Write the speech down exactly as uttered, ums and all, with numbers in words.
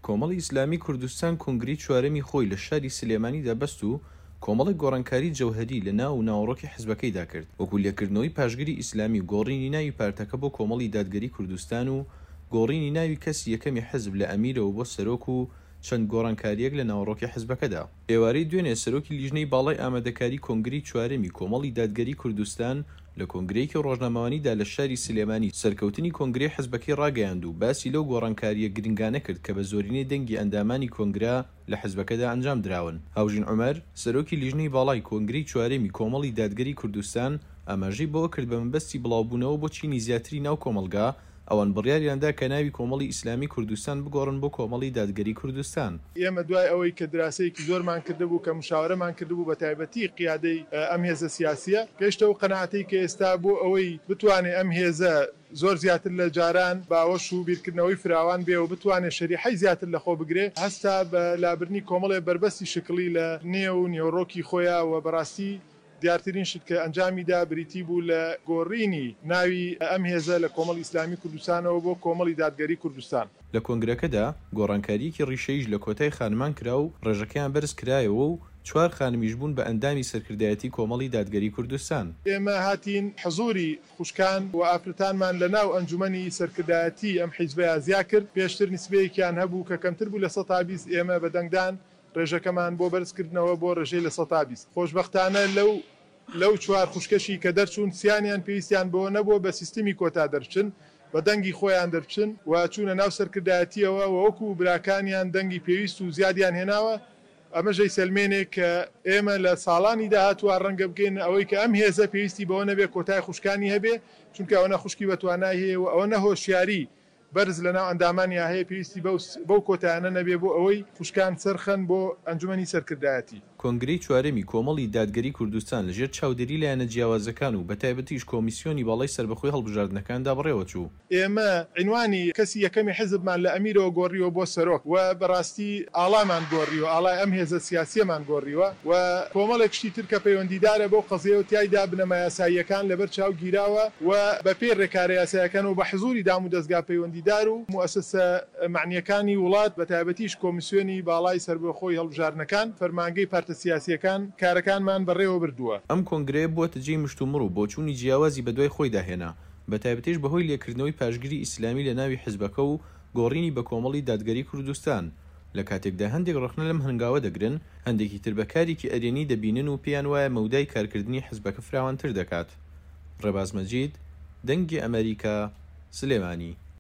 کۆمەڵی ئیسلامی کوردستان کۆنگرەی چوارەمی خۆی لە شاری سلێمانیدا بەست و کۆمەڵی گۆڕانکاری جەوهەری لە ناو و ناوەڕۆکی حیزبەکەیدا کرد وەکو لێکردنەوەی پاشگیری ئیسلامی و گۆڕینی ناوی پارتەکە بۆ کۆمەڵی دادگەری کوردستان و گۆڕینی ناوی کەسی یەکەمی حزب لە ئەمیرەوە بۆ سەرۆک و چەند گۆڕانکاریەک لە ناوەڕۆکی حیزبەکەدا. ئێوارەی دوێنێ سەرۆکی لیژنەی باڵای ئامادەکاری کۆنگرەی چوارەمی کۆمەڵی دادگەری کوردستان لە کۆنگرەیەکی ڕۆژنامەوانیدا لە شاری سلێمانی سەرکەوتنی کۆنگرەی حیزبەکەی ڕاگەیاند و باسی لەو گۆڕانکاریە گرنگانە کرد کە بە زۆرینەی دەنگی ئەندامانی کۆنگرا لە حیزبەکەدا ئەنجام دراون. هاوژین عومەر سەرۆکی لیژنەی باڵای کۆنگرەی چوارەمی کۆمەڵی دادگەری کوردستان ئاماژەی بەوە کرد بە مەبەستی بڵاوبوونەوە بۆ چینی زیاتری ناو کۆمەلگا ئەوان بڕیاریاندا کە ناوی کۆمەڵی ئیسلامی کوردستان بگۆڕن بۆ کۆمەڵی دادگەری کوردستان. ئێمە دوای ئەوەی کە دراسەیەکی زۆرمان کردبوو کە مشاورەمان کردبوو بە تایبەتی قیادەی ئەم هێزە سیاسیە گەیشتەوە قەناعەتەی کە ئێستا بۆ ئەوەی بتوانێت ئەم هێزە زۆر زیاتر لە جاران باوەش و بیرکردنەوەی فراوان بێ و بتوانێت شەریحەی زیاتر لەخۆ بگرێ هەستا بە لابرنی کۆمەڵێ بربەستی شکلی لە نێو و نێوڕۆکی خۆیان و بەڕاستی دیارترین شت کە ئەنجامیدا بریتی بوو لە گۆڕینی ناوی ئەم هێزە لە کۆمەڵی ئیسلامی کوردستانەوە بۆ کۆمەڵی دادگەری کوردستان. لە کۆنگرەکەدا گۆڕانکاریەکی ڕیشەیش لە کۆتای خانمان کرا و ڕێژەکەیان بەرز کرایەوە و چوار خانمیش بوون بە ئەندامی سەرکردایەتی کۆمەڵی دادگەری کوردستان. ئێمە هاتین حزوری خوشکان و ئافرەتانمان لە ناو ئەنجومەنی سەرکردایەتی ئەم حیزبەیە زیا کرد پێشتر نسبەیەکیان هەبوو کە کەمتر بوو لە سەد تا بیست ئێمە بەدەنگدان ڕێژەکەمان بۆ بەرزکردنەوە بۆ ڕێژەی لە سەد تا بیست. خۆشبەختانە لەو لەو چوار خوشکەشی کە دەرچوون سیانیان پێویستیان بۆ نەبووە بە سیستمی کۆتا دەرچن بە دەنگی خۆیان دەرچن و چوونە ناو سەرکردایەتیەوە وەکو براکانیان دەنگی پێویست و زیادیان هێناوە. ئەمە ژەی سەلمێنێک کە ئێمە لە ساڵانی داهاتوە ڕەنگە بگەین ئەوەی کە ئەم هێزە پێویستی بەوە نەبێ کۆتای خوشکانی هەبێ چونکە ئەوە خوشکی بەتوانای هەیە و ئەوە نەهۆشیاری بەرز لە ناو ئەندامانیا هەیە پێویستی بەو کۆتایانە نەبێ بۆ ئەوەی خوشکان سەرخەن بۆ ئەنجومەنی سەرکردایەتی. کۆنگرەی چوارەمی کۆمەڵی دادگەری کوردستان لەژێر چاودێری لایەنە جیاوازەکان و بەتایبەتیش کۆمیسیۆنی باڵای سربەخۆی هەڵبژاردنەکاندا بڕێوە چوو. ئێمە عنوانی کەسی یەکەمی حزبمان لە ئەمیرەوە گۆڕیەوە بۆ سەرۆک و بەڕاستی ئاڵامان گۆڕیوە ئاڵای ئەم هێزە سیاسیەمان گۆڕیوە و کۆمەڵێک شتی تر کە پەیوەندیدارە بۆ قەزیە و تایدا بنەما یاساییەکان لەبەر چاو گیراوە و بە پێ ڕێکارە یاساییەکان و بە حزوری دام و دەستگا پەیوەندیدار و مؤسسە معنیەکانی وڵات بەتایبەتیش کۆمیسیۆنی باڵای سربەخۆی هەڵبژاردنەکان فەرمانگەی پارتە سیاسیەکان کارەکانمان بەڕێوە بردووە. ئەم کۆنگرەیە بووەتە جێی مشتومڕ و بۆچوونی جیاوازی بەدوای خۆی داهێنا بەتایبەتیش بەهۆی لێکردنەوەی پاشگیری ئیسلامی لە ناوی حیزبەکە و گۆڕینی بە کۆمەڵی دادگەری کوردستان. لە کاتێکدا هەندێک ڕخنە لەم هەنگاوە دەگرن هەندێکی تر بەکارێکی ئەرێنی دەبینن و پێیان وایە مەودای کارکردنی حیزبەکە فراوانتر دەکات. ڕێباز مەجید، دەنگی ئەمریکا، سلێمانی.